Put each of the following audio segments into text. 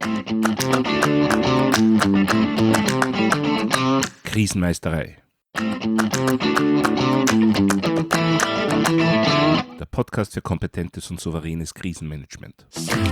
Krisenmeisterei. Der Podcast für kompetentes und souveränes Krisenmanagement.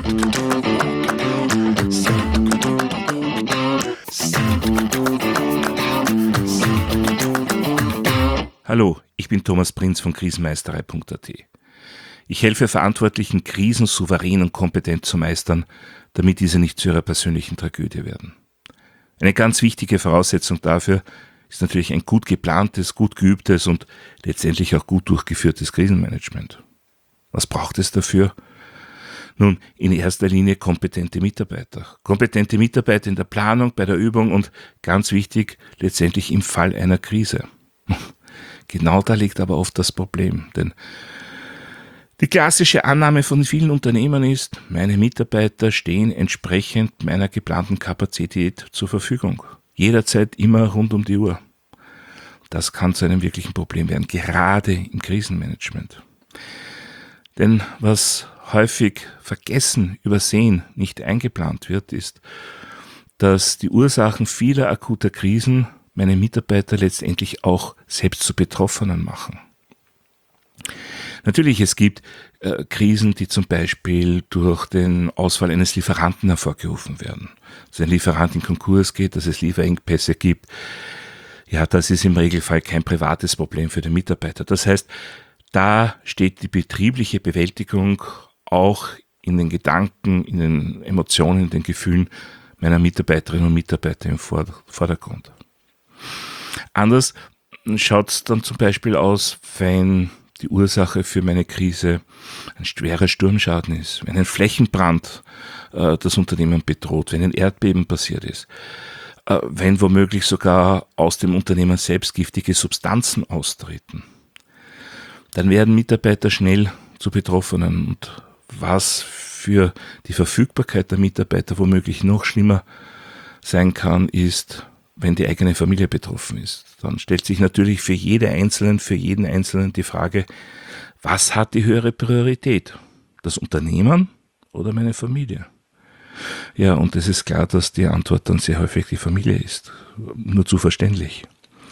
Hallo, ich bin Thomas Prinz von krisenmeisterei.at. Ich helfe Verantwortlichen, Krisen souverän und kompetent zu meistern, damit diese nicht zu ihrer persönlichen Tragödie werden. Eine ganz wichtige Voraussetzung dafür ist natürlich ein gut geplantes, gut geübtes und letztendlich auch gut durchgeführtes Krisenmanagement. Was braucht es dafür? Nun, in erster Linie kompetente Mitarbeiter. Kompetente Mitarbeiter in der Planung, bei der Übung und ganz wichtig, letztendlich im Fall einer Krise. Genau da liegt aber oft das Problem, denn die klassische Annahme von vielen Unternehmern ist, meine Mitarbeiter stehen entsprechend meiner geplanten Kapazität zur Verfügung. Jederzeit, immer rund um die Uhr. Das kann zu einem wirklichen Problem werden, gerade im Krisenmanagement. Denn was häufig vergessen, übersehen, nicht eingeplant wird, ist, dass die Ursachen vieler akuter Krisen meine Mitarbeiter letztendlich auch selbst zu Betroffenen machen. Natürlich, es gibt Krisen, die zum Beispiel durch den Ausfall eines Lieferanten hervorgerufen werden. Dass ein Lieferant in Konkurs geht, dass es Lieferengpässe gibt. Ja, das ist im Regelfall kein privates Problem für den Mitarbeiter. Das heißt, da steht die betriebliche Bewältigung auch in den Gedanken, in den Emotionen, in den Gefühlen meiner Mitarbeiterinnen und Mitarbeiter im Vordergrund. Anders schaut es dann zum Beispiel aus, wenn die Ursache für meine Krise ein schwerer Sturmschaden ist, wenn ein Flächenbrand das Unternehmen bedroht, wenn ein Erdbeben passiert ist, wenn womöglich sogar aus dem Unternehmen selbst giftige Substanzen austreten. Dann werden Mitarbeiter schnell zu Betroffenen und was für die Verfügbarkeit der Mitarbeiter womöglich noch schlimmer sein kann, ist, wenn die eigene Familie betroffen ist. Dann stellt sich natürlich für jeden Einzelnen die Frage, was hat die höhere Priorität? Das Unternehmen oder meine Familie? Ja, und es ist klar, dass die Antwort dann sehr häufig die Familie ist. Nur zu verständlich.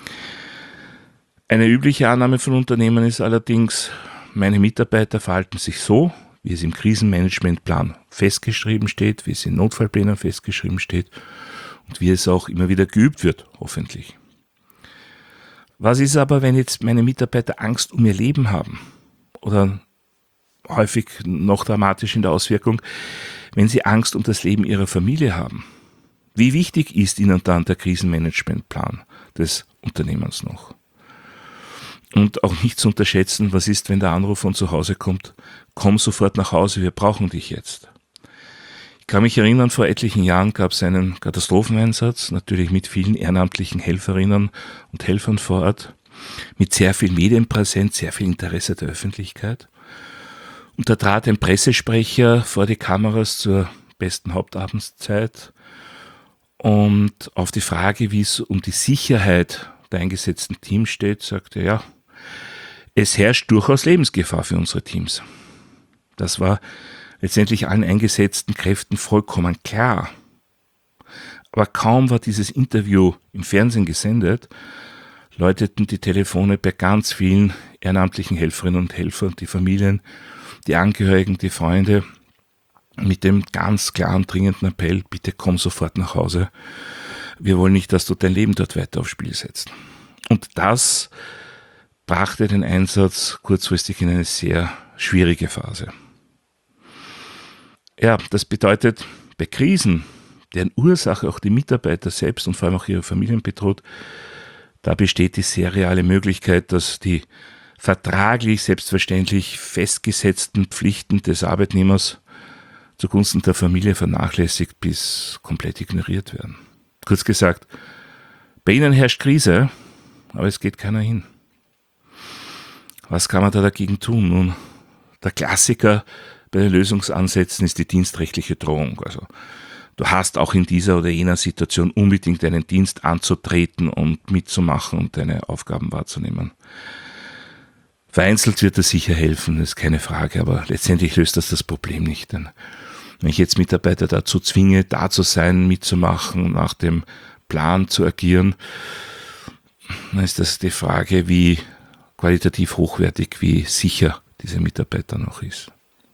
Eine übliche Annahme von Unternehmen ist allerdings, meine Mitarbeiter verhalten sich so, wie es im Krisenmanagementplan festgeschrieben steht, wie es in Notfallplänen festgeschrieben steht und wie es auch immer wieder geübt wird, hoffentlich. Was ist aber, wenn jetzt meine Mitarbeiter Angst um ihr Leben haben? Oder häufig noch dramatisch in der Auswirkung, wenn sie Angst um das Leben ihrer Familie haben? Wie wichtig ist ihnen dann der Krisenmanagementplan des Unternehmens noch? Und auch nicht zu unterschätzen, was ist, wenn der Anruf von zu Hause kommt, komm sofort nach Hause, wir brauchen dich jetzt. Ich kann mich erinnern, vor etlichen Jahren gab es einen Katastropheneinsatz, natürlich mit vielen ehrenamtlichen Helferinnen und Helfern vor Ort, mit sehr viel Medienpräsenz, sehr viel Interesse der Öffentlichkeit. Und da trat ein Pressesprecher vor die Kameras zur besten Hauptabendszeit und auf die Frage, wie es um die Sicherheit der eingesetzten Teams steht, sagte er, ja, es herrscht durchaus Lebensgefahr für unsere Teams. Das war letztendlich allen eingesetzten Kräften vollkommen klar. Aber kaum war dieses Interview im Fernsehen gesendet, läuteten die Telefone bei ganz vielen ehrenamtlichen Helferinnen und Helfern, die Familien, die Angehörigen, die Freunde, mit dem ganz klaren, dringenden Appell, bitte komm sofort nach Hause. Wir wollen nicht, dass du dein Leben dort weiter aufs Spiel setzt. Und das brachte den Einsatz kurzfristig in eine sehr schwierige Phase. Ja, das bedeutet, bei Krisen, deren Ursache auch die Mitarbeiter selbst und vor allem auch ihre Familien bedroht, da besteht die sehr reale Möglichkeit, dass die vertraglich selbstverständlich festgesetzten Pflichten des Arbeitnehmers zugunsten der Familie vernachlässigt bis komplett ignoriert werden. Kurz gesagt, bei ihnen herrscht Krise, aber es geht keiner hin. Was kann man da dagegen tun? Nun, der Klassiker bei den Lösungsansätzen ist die dienstrechtliche Drohung. Also du hast auch in dieser oder jener Situation unbedingt einen Dienst anzutreten und mitzumachen und deine Aufgaben wahrzunehmen. Vereinzelt wird das sicher helfen, ist keine Frage, aber letztendlich löst das Problem nicht. Denn Wenn ich jetzt Mitarbeiter dazu zwinge, da zu sein, mitzumachen, nach dem Plan zu agieren, dann ist das die Frage, wie qualitativ hochwertig, wie sicher dieser Mitarbeiter noch ist.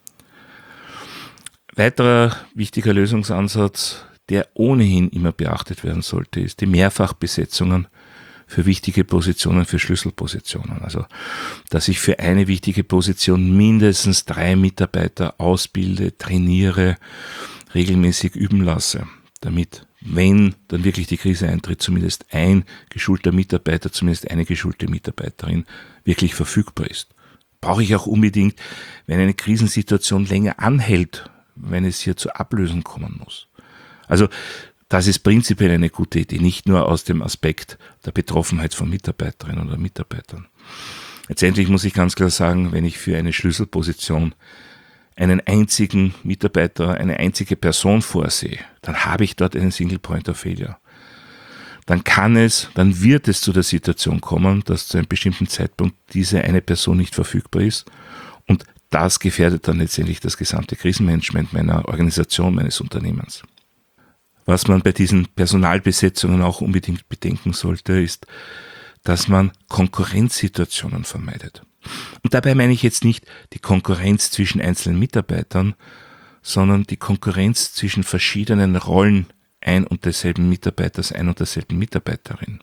Weiterer wichtiger Lösungsansatz, der ohnehin immer beachtet werden sollte, ist die Mehrfachbesetzungen für wichtige Positionen, für Schlüsselpositionen. Also, dass ich für eine wichtige Position mindestens 3 Mitarbeiter ausbilde, trainiere, regelmäßig üben lasse, damit, wenn dann wirklich die Krise eintritt, zumindest ein geschulter Mitarbeiter, zumindest eine geschulte Mitarbeiterin wirklich verfügbar ist. Brauche ich auch unbedingt, wenn eine Krisensituation länger anhält, wenn es hier zur Ablösung kommen muss. Also, das ist prinzipiell eine gute Idee, nicht nur aus dem Aspekt der Betroffenheit von Mitarbeiterinnen oder Mitarbeitern. Letztendlich muss ich ganz klar sagen, wenn ich für eine Schlüsselposition einen einzigen Mitarbeiter, eine einzige Person vorsehe, dann habe ich dort einen Single Point of Failure. Dann wird es zu der Situation kommen, dass zu einem bestimmten Zeitpunkt diese eine Person nicht verfügbar ist und das gefährdet dann letztendlich das gesamte Krisenmanagement meiner Organisation, meines Unternehmens. Was man bei diesen Personalbesetzungen auch unbedingt bedenken sollte, ist, dass man Konkurrenzsituationen vermeidet. Und dabei meine ich jetzt nicht die Konkurrenz zwischen einzelnen Mitarbeitern, sondern die Konkurrenz zwischen verschiedenen Rollen ein und desselben Mitarbeiters, ein und derselben Mitarbeiterin.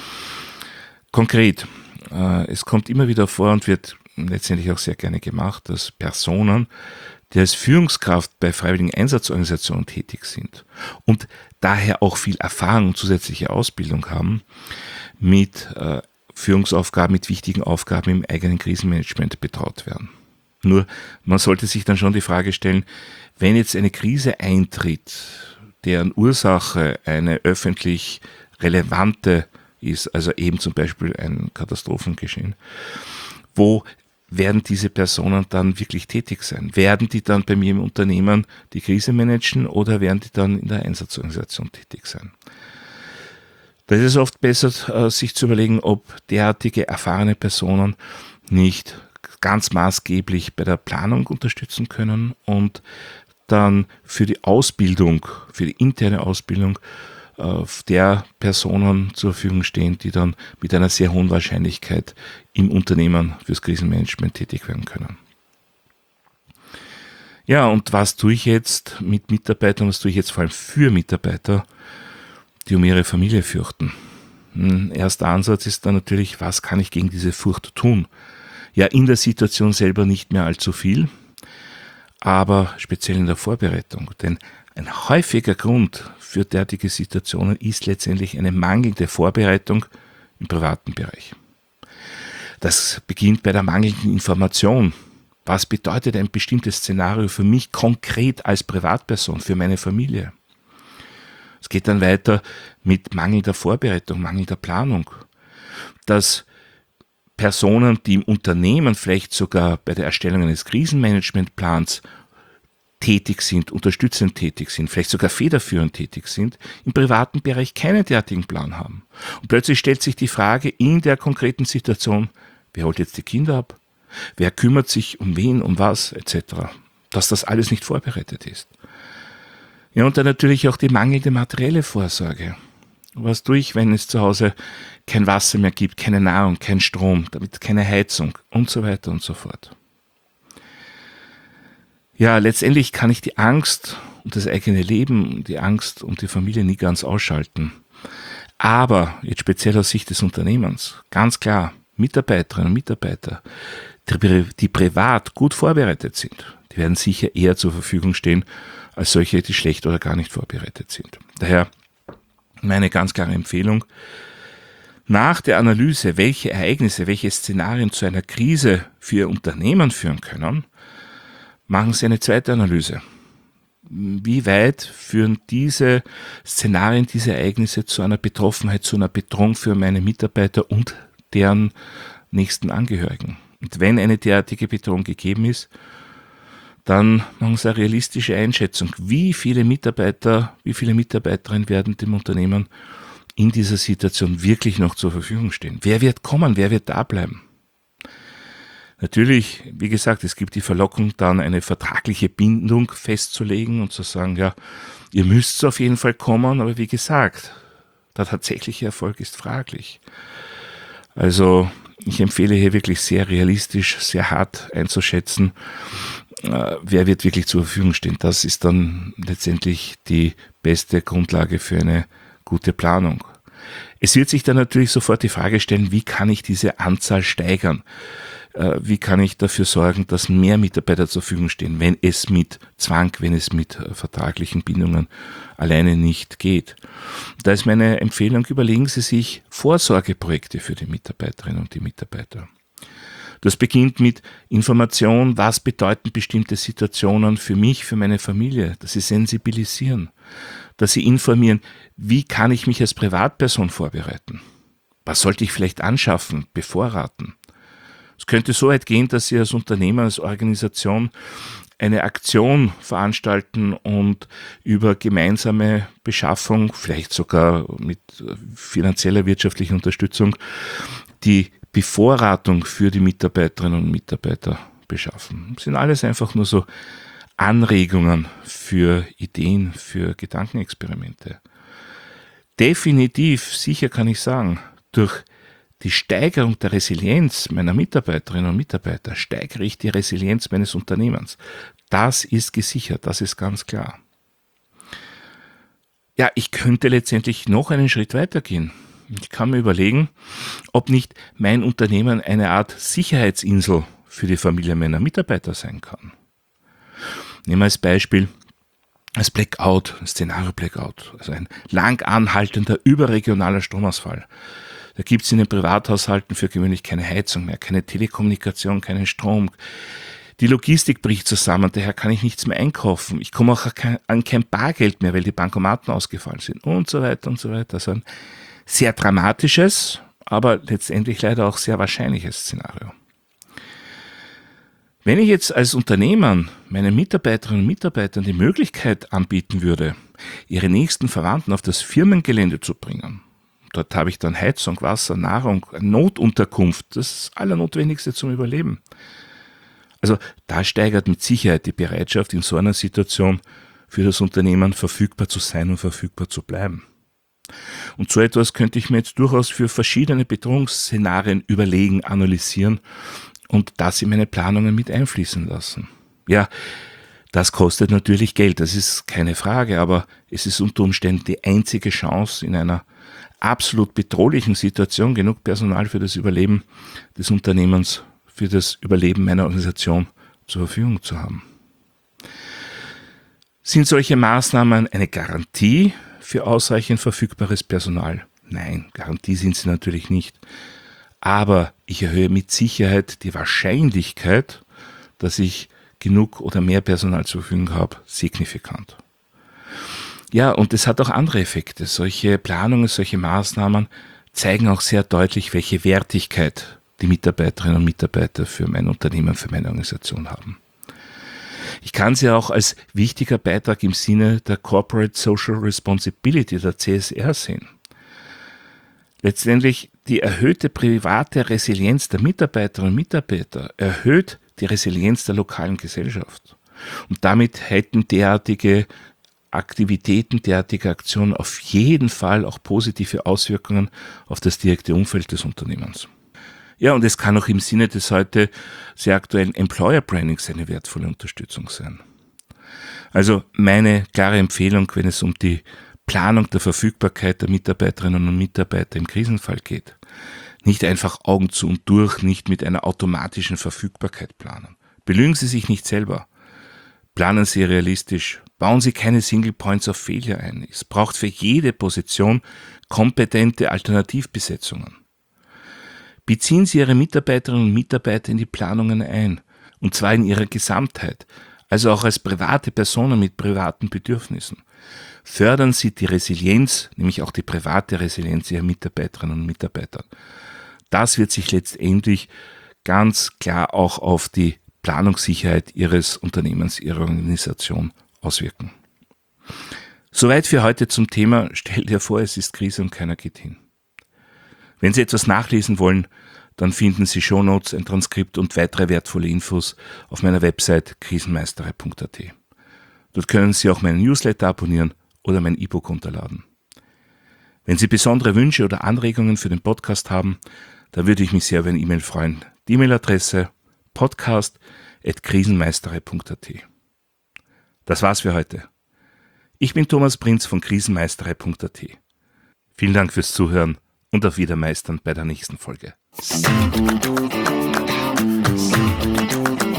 Konkret, es kommt immer wieder vor und wird letztendlich auch sehr gerne gemacht, dass Personen, die als Führungskraft bei freiwilligen Einsatzorganisationen tätig sind und daher auch viel Erfahrung und zusätzliche Ausbildung haben, mit Führungsaufgaben, mit wichtigen Aufgaben im eigenen Krisenmanagement betraut werden. Nur, man sollte sich dann schon die Frage stellen, wenn jetzt eine Krise eintritt, deren Ursache eine öffentlich relevante ist, also eben zum Beispiel ein Katastrophengeschehen, wo werden diese Personen dann wirklich tätig sein? Werden die dann bei mir im Unternehmen die Krise managen oder werden die dann in der Einsatzorganisation tätig sein? Da ist es oft besser, sich zu überlegen, ob derartige erfahrene Personen nicht ganz maßgeblich bei der Planung unterstützen können und dann für die Ausbildung, für die interne Ausbildung der Personen zur Verfügung stehen, die dann mit einer sehr hohen Wahrscheinlichkeit im Unternehmen fürs Krisenmanagement tätig werden können. Ja, und was tue ich jetzt mit Mitarbeitern, was tue ich jetzt vor allem für Mitarbeiter, die um ihre Familie fürchten? Ein erster Ansatz ist dann natürlich, was kann ich gegen diese Furcht tun? Ja, in der Situation selber nicht mehr allzu viel, aber speziell in der Vorbereitung. Denn ein häufiger Grund für derartige Situationen ist letztendlich eine mangelnde Vorbereitung im privaten Bereich. Das beginnt bei der mangelnden Information. Was bedeutet ein bestimmtes Szenario für mich konkret als Privatperson, für meine Familie? Es geht dann weiter mit mangelnder Vorbereitung, mangelnder Planung. Dass Personen, die im Unternehmen vielleicht sogar bei der Erstellung eines Krisenmanagementplans tätig sind, unterstützend tätig sind, vielleicht sogar federführend tätig sind, im privaten Bereich keinen derartigen Plan haben. Und plötzlich stellt sich die Frage in der konkreten Situation, wer holt jetzt die Kinder ab? Wer kümmert sich um wen, um was, etc. Dass das alles nicht vorbereitet ist. Ja, und dann natürlich auch die mangelnde materielle Vorsorge. Was tue ich, wenn es zu Hause kein Wasser mehr gibt, keine Nahrung, kein Strom, damit keine Heizung und so weiter und so fort. Ja, letztendlich kann ich die Angst um das eigene Leben, die Angst um die Familie nie ganz ausschalten. Aber, jetzt speziell aus Sicht des Unternehmens, ganz klar, Mitarbeiterinnen und Mitarbeiter, die privat gut vorbereitet sind, die werden sicher eher zur Verfügung stehen, als solche, die schlecht oder gar nicht vorbereitet sind. Daher meine ganz klare Empfehlung, nach der Analyse, welche Ereignisse, welche Szenarien zu einer Krise für Ihr Unternehmen führen können, machen Sie eine zweite Analyse. Wie weit führen diese Szenarien, diese Ereignisse zu einer Betroffenheit, zu einer Bedrohung für meine Mitarbeiter und deren nächsten Angehörigen? Und wenn eine derartige Bedrohung gegeben ist, dann machen Sie eine realistische Einschätzung. Wie viele Mitarbeiter, wie viele Mitarbeiterinnen werden dem Unternehmen in dieser Situation wirklich noch zur Verfügung stehen? Wer wird kommen? Wer wird da bleiben? Natürlich, wie gesagt, es gibt die Verlockung, dann eine vertragliche Bindung festzulegen und zu sagen, ja, ihr müsst auf jeden Fall kommen, aber wie gesagt, der tatsächliche Erfolg ist fraglich. Also ich empfehle hier wirklich sehr realistisch, sehr hart einzuschätzen, wer wird wirklich zur Verfügung stehen. Das ist dann letztendlich die beste Grundlage für eine gute Planung. Es wird sich dann natürlich sofort die Frage stellen, wie kann ich diese Anzahl steigern? Wie kann ich dafür sorgen, dass mehr Mitarbeiter zur Verfügung stehen, wenn es mit Zwang, wenn es mit vertraglichen Bindungen alleine nicht geht. Da ist meine Empfehlung, überlegen Sie sich Vorsorgeprojekte für die Mitarbeiterinnen und die Mitarbeiter. Das beginnt mit Information, was bedeuten bestimmte Situationen für mich, für meine Familie, dass Sie sensibilisieren, dass Sie informieren, wie kann ich mich als Privatperson vorbereiten, was sollte ich vielleicht anschaffen, bevorraten. Es könnte so weit gehen, dass Sie als Unternehmer, als Organisation eine Aktion veranstalten und über gemeinsame Beschaffung, vielleicht sogar mit finanzieller wirtschaftlicher Unterstützung, die Bevorratung für die Mitarbeiterinnen und Mitarbeiter beschaffen. Das sind alles einfach nur so Anregungen für Ideen, für Gedankenexperimente. Definitiv, sicher kann ich sagen, durch die Steigerung der Resilienz meiner Mitarbeiterinnen und Mitarbeiter steigere ich die Resilienz meines Unternehmens. Das ist gesichert, das ist ganz klar. Ja, ich könnte letztendlich noch einen Schritt weitergehen. Ich kann mir überlegen, ob nicht mein Unternehmen eine Art Sicherheitsinsel für die Familie meiner Mitarbeiter sein kann. Nehmen wir als Beispiel das Blackout, das Szenario Blackout, also ein lang anhaltender überregionaler Stromausfall. Da gibt es in den Privathaushalten für gewöhnlich keine Heizung mehr, keine Telekommunikation, keinen Strom. Die Logistik bricht zusammen, daher kann ich nichts mehr einkaufen. Ich komme auch an kein Bargeld mehr, weil die Bankomaten ausgefallen sind und so weiter und so weiter. Also ein sehr dramatisches, aber letztendlich leider auch sehr wahrscheinliches Szenario. Wenn ich jetzt als Unternehmer meinen Mitarbeiterinnen und Mitarbeitern die Möglichkeit anbieten würde, ihre nächsten Verwandten auf das Firmengelände zu bringen, dort habe ich dann Heizung, Wasser, Nahrung, Notunterkunft, das Allernotwendigste zum Überleben. Also da steigert mit Sicherheit die Bereitschaft, in so einer Situation für das Unternehmen verfügbar zu sein und verfügbar zu bleiben. Und so etwas könnte ich mir jetzt durchaus für verschiedene Bedrohungsszenarien überlegen, analysieren und das in meine Planungen mit einfließen lassen. Ja, das kostet natürlich Geld, das ist keine Frage, aber es ist unter Umständen die einzige Chance, in einer absolut bedrohlichen Situation genug Personal für das Überleben des Unternehmens, für das Überleben meiner Organisation zur Verfügung zu haben. Sind solche Maßnahmen eine Garantie für ausreichend verfügbares Personal? Nein, Garantie sind sie natürlich nicht. Aber ich erhöhe mit Sicherheit die Wahrscheinlichkeit, dass ich genug oder mehr Personal zur Verfügung habe, signifikant. Ja, und es hat auch andere Effekte. Solche Planungen, solche Maßnahmen zeigen auch sehr deutlich, welche Wertigkeit die Mitarbeiterinnen und Mitarbeiter für mein Unternehmen, für meine Organisation haben. Ich kann sie auch als wichtiger Beitrag im Sinne der Corporate Social Responsibility, der CSR, sehen. Letztendlich die erhöhte private Resilienz der Mitarbeiterinnen und Mitarbeiter erhöht die Resilienz der lokalen Gesellschaft. Und damit hätten derartige Aktivitäten, derartige Aktionen auf jeden Fall auch positive Auswirkungen auf das direkte Umfeld des Unternehmens. Ja, und es kann auch im Sinne des heute sehr aktuellen Employer Brandings eine wertvolle Unterstützung sein. Also meine klare Empfehlung, wenn es um die Planung der Verfügbarkeit der Mitarbeiterinnen und Mitarbeiter im Krisenfall geht. Nicht einfach Augen zu und durch, nicht mit einer automatischen Verfügbarkeit planen. Belügen Sie sich nicht selber. Planen Sie realistisch. Bauen Sie keine Single Points of Failure ein. Es braucht für jede Position kompetente Alternativbesetzungen. Beziehen Sie Ihre Mitarbeiterinnen und Mitarbeiter in die Planungen ein, und zwar in ihrer Gesamtheit, also auch als private Personen mit privaten Bedürfnissen. Fördern Sie die Resilienz, nämlich auch die private Resilienz Ihrer Mitarbeiterinnen und Mitarbeiter. Das wird sich letztendlich ganz klar auch auf die Planungssicherheit Ihres Unternehmens, Ihrer Organisation auswirken. Soweit für heute zum Thema. Stell dir vor, es ist Krise und keiner geht hin. Wenn Sie etwas nachlesen wollen, dann finden Sie Shownotes, ein Transkript und weitere wertvolle Infos auf meiner Website krisenmeisterei.at. Dort können Sie auch meinen Newsletter abonnieren oder mein E-Book runterladen. Wenn Sie besondere Wünsche oder Anregungen für den Podcast haben, dann würde ich mich sehr über eine E-Mail freuen. Die E-Mail-Adresse podcast@krisenmeisterei.at. Das war's für heute. Ich bin Thomas Prinz von krisenmeisterei.at. Vielen Dank fürs Zuhören und auf Wiedermeistern bei der nächsten Folge.